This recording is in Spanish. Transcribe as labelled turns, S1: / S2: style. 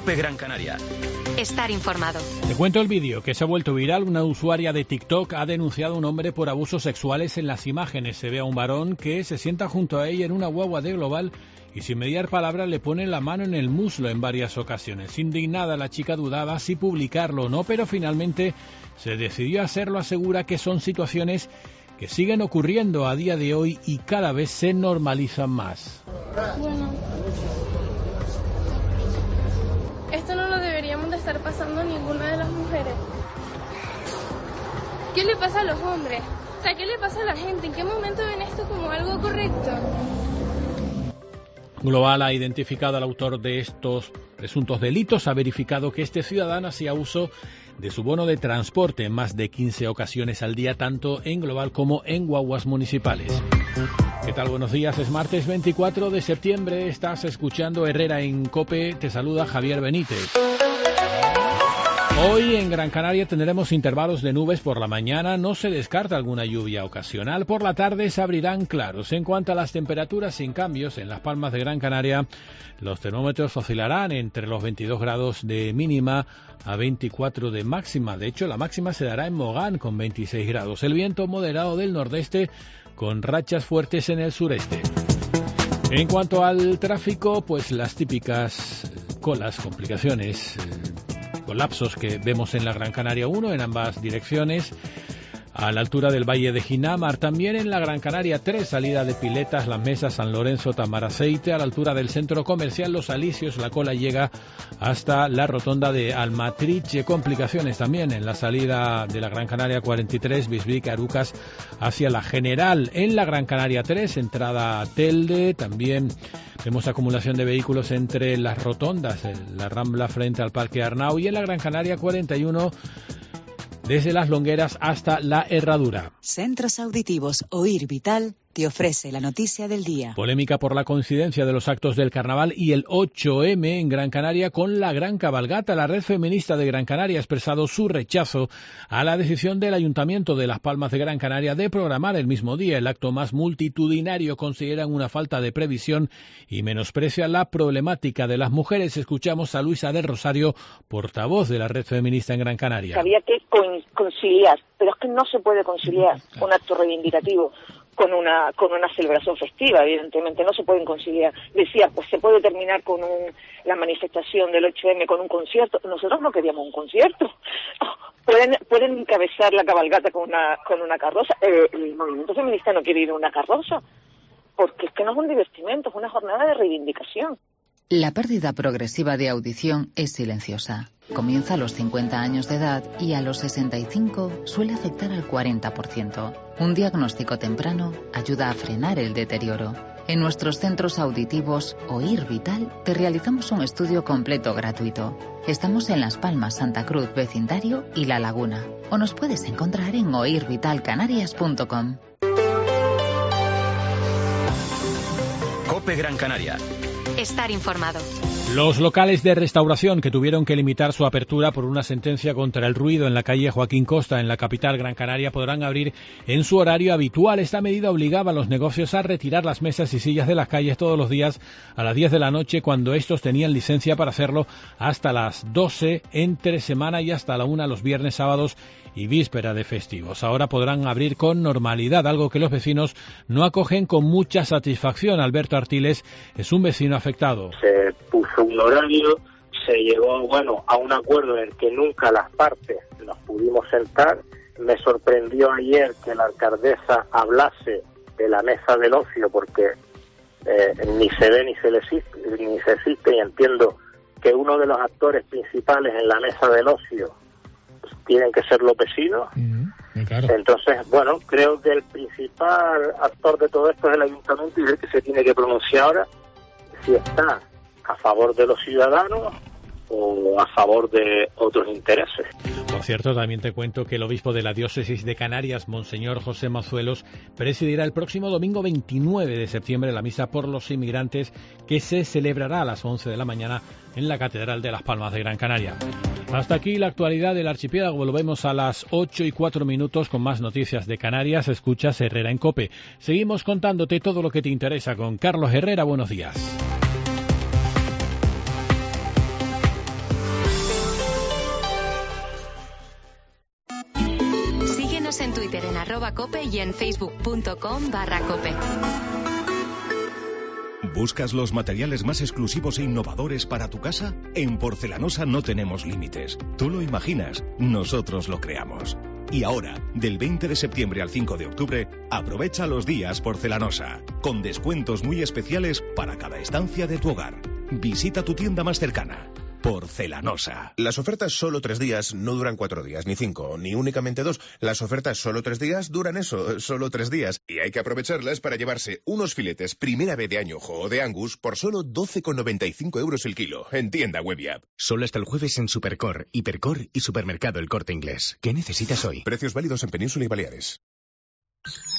S1: COPE Gran Canaria.
S2: Estar informado.
S3: Te cuento el vídeo que se ha vuelto viral. Una usuaria de TikTok ha denunciado a un hombre por abusos sexuales en las imágenes. Se ve a un varón que se sienta junto a ella en una guagua de Global y sin mediar palabra le pone la mano en el muslo en varias ocasiones. Indignada, la chica dudaba si publicarlo o no, pero finalmente se decidió a hacerlo. Asegura que son situaciones que siguen ocurriendo a día de hoy y cada vez se normalizan más.
S4: Bueno, esto no lo deberíamos de estar pasando ninguna de las mujeres. ¿Qué le pasa a los hombres? O sea, ¿qué le pasa a la gente? ¿En qué momento ven esto como algo correcto?
S3: Global ha identificado al autor de estos presuntos delitos. Ha verificado que este ciudadano hacía uso de su bono de transporte en más de 15 ocasiones al día, tanto en Global como en guaguas municipales. ¿Qué tal? Buenos días. Es martes 24 de septiembre. Estás escuchando Herrera en COPE. Te saluda Javier Benítez. Hoy en Gran Canaria tendremos intervalos de nubes por la mañana. No se descarta alguna lluvia ocasional. Por la tarde se abrirán claros. En cuanto a las temperaturas, sin cambios en Las Palmas de Gran Canaria, los termómetros oscilarán entre los 22 grados de mínima a 24 de máxima. De hecho, la máxima se dará en Mogán con 26 grados. El viento moderado del nordeste con rachas fuertes en el sureste. En cuanto al tráfico, pues las típicas colas, complicaciones, colapsos que vemos en la Gran Canaria 1 en ambas direcciones, a la altura del Valle de Ginamar, también en la Gran Canaria 3, salida de Piletas, Las Mesas, San Lorenzo, Tamaraceite, a la altura del centro comercial Los Alicios, la cola llega hasta la rotonda de Almatriche. Complicaciones también en la salida de la Gran Canaria 43, Bisbique, Arucas, hacia la General. En la Gran Canaria 3, entrada a Telde, también vemos acumulación de vehículos entre las rotondas, la Rambla frente al Parque Arnau, y en la Gran Canaria 41, desde Las Longueras hasta La Herradura.
S5: Centros Auditivos Oír Vital te ofrece la noticia del día.
S3: Polémica por la coincidencia de los actos del Carnaval y el 8M en Gran Canaria con la Gran Cabalgata. La Red Feminista de Gran Canaria ha expresado su rechazo a la decisión del Ayuntamiento de Las Palmas de Gran Canaria de programar el mismo día el acto más multitudinario. Consideran una falta de previsión y menosprecia la problemática de las mujeres. Escuchamos a Luisa del Rosario, portavoz de la Red Feminista en Gran Canaria.
S6: Había que conciliar, pero es que no se puede conciliar un acto reivindicativo con una celebración festiva. Evidentemente no se pueden conciliar. Decía, pues se puede terminar con la manifestación del 8M con un concierto. Nosotros no queríamos un concierto. Pueden encabezar la cabalgata con una carroza. El movimiento feminista no quiere ir a una carroza, porque es que no es un divertimento, es una jornada de reivindicación.
S7: La pérdida progresiva de audición es silenciosa. Comienza a los 50 años de edad y a los 65 suele afectar al 40%. Un diagnóstico temprano ayuda a frenar el deterioro. En nuestros centros auditivos Oír Vital te realizamos un estudio completo gratuito. Estamos en Las Palmas, Santa Cruz, Vecindario y La Laguna. O nos puedes encontrar en oirvitalcanarias.com.
S1: COPE Gran Canaria.
S2: Estar informado.
S3: Los locales de restauración que tuvieron que limitar su apertura por una sentencia contra el ruido en la calle Joaquín Costa, en la capital Gran Canaria, podrán abrir en su horario habitual. Esta medida obligaba a los negocios a retirar las mesas y sillas de las calles todos los días a las 10 de la noche, cuando estos tenían licencia para hacerlo hasta las 12 entre semana y hasta la 1 los viernes, sábados y víspera de festivos. Ahora podrán abrir con normalidad, algo que los vecinos no acogen con mucha satisfacción. Alberto Artiles es un vecino afectado.
S8: Se puso un horario, se llegó a un acuerdo en el que nunca las partes nos pudimos sentar. Me sorprendió ayer que la alcaldesa hablase de la mesa del ocio, porque ni se ve ni se existe, y entiendo que uno de los actores principales en la mesa del ocio tienen que ser los vecinos.
S3: Claro.
S8: Entonces, creo que el principal actor de todo esto es el ayuntamiento, y es el que se tiene que pronunciar ahora si está a favor de los ciudadanos o a favor de otros intereses.
S3: Por cierto, también te cuento que el obispo de la diócesis de Canarias, Monseñor José Mazuelos, presidirá el próximo domingo 29 de septiembre la misa por los inmigrantes, que se celebrará a las 11 de la mañana en la Catedral de Las Palmas de Gran Canaria. Hasta aquí la actualidad del archipiélago. Volvemos a las 8:04 con más noticias de Canarias. Escuchas Herrera en COPE. Seguimos contándote todo lo que te interesa con Carlos Herrera. Buenos días.
S2: Twitter en @cope y en facebook.com/cope.
S9: ¿Buscas los materiales más exclusivos e innovadores para tu casa? En Porcelanosa no tenemos límites. Tú lo imaginas, nosotros lo creamos. Y ahora, del 20 de septiembre al 5 de octubre, aprovecha los días Porcelanosa, con descuentos muy especiales para cada estancia de tu hogar. Visita tu tienda más cercana. Porcelanosa.
S10: Las ofertas solo 3 días no duran 4 días, ni 5, ni únicamente 2. Las ofertas solo 3 días duran eso, solo 3 días. Y hay que aprovecharlas para llevarse unos filetes primera vez de añojo o de Angus por solo 12,95 € el kilo, en tienda web y app.
S11: Solo hasta el jueves en Supercor, Hipercor y Supermercado El Corte Inglés. ¿Qué necesitas hoy?
S10: Precios válidos en Península y Baleares.